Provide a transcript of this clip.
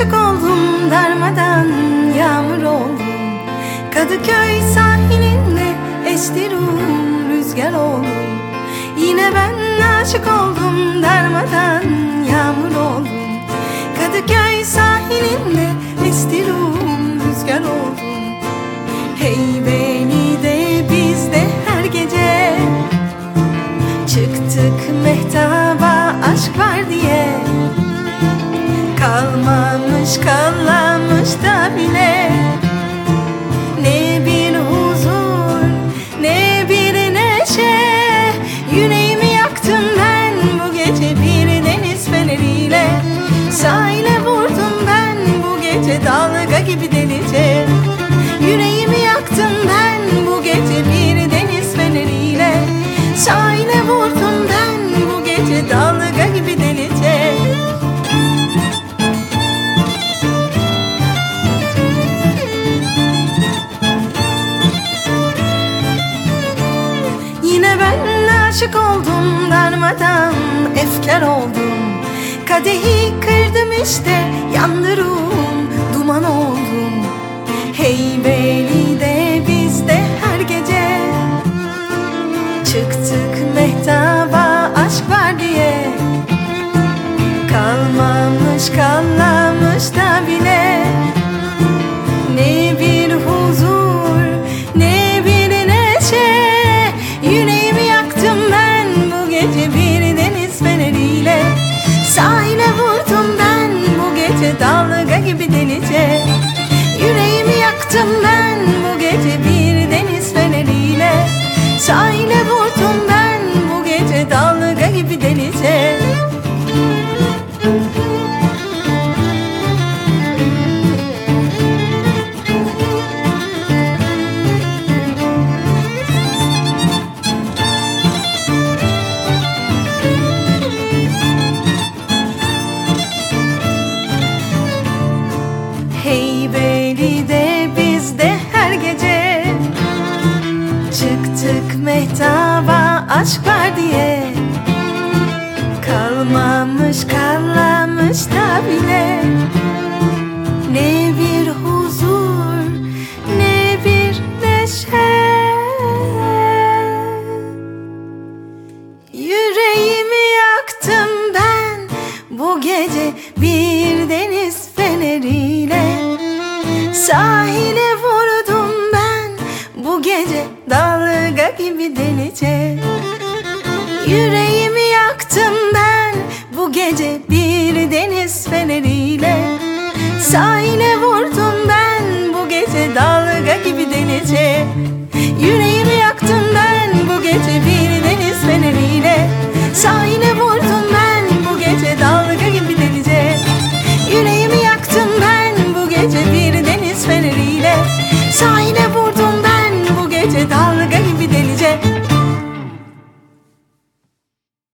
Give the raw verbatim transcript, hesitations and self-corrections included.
aşık oldum, darmadan yağmur oldum. Kadıköy sahilinde esti ruhum, rüzgar oldum. Yine ben aşık oldum, darmadan yağmur oldum. Kadıköy sahilinde esti ruhum, rüzgar oldum. Heybeli'de biz de her gece çıktık mehtaba, aşk var diye. Kalmamış kalmamış da bile ne bir huzur ne bir neşe. Yüreğimi yaktım ben bu gece bir deniz feneriyle. Sahile vurdum ben bu gece dalga gibi delice. Yüreğimi yaktım ben bu gece bir deniz feneriyle. Sahile vurdum ben bu gece dalga gibi delice. Yine ben aşık oldum, darmadan efkar oldum. Kadehi kırdım işte, yandı ruhum, duman oldum. Heybeli'de biz de her gece çıktık mehtaba, aşk var diye. Kalmamış kalmamış da bile ne bir huzur ne bir neşe. Yüreğimi yaktım ben bu gece bir deniz feneriyle. Sahile vurdum ben bu gece dalga gibi delice. Yüreğimi yaktım ben bu gece bir deniz feneriyle. Sahile vurdum ben bu gece dalga gibi delice. Heybeli'de biz de her gece çıktık mehtaba, aşk var diye. Kalmamış kalmamış da bile ne bir huzur ne bir neşe. Yüreğimi yaktım ben bu gece bir deniz feneriyle. Sahile vurdum ben bu gece dalga gibi delice. Yüreğimi yaktım ben bu gece bir deniz feneriyle. Sahile vurdum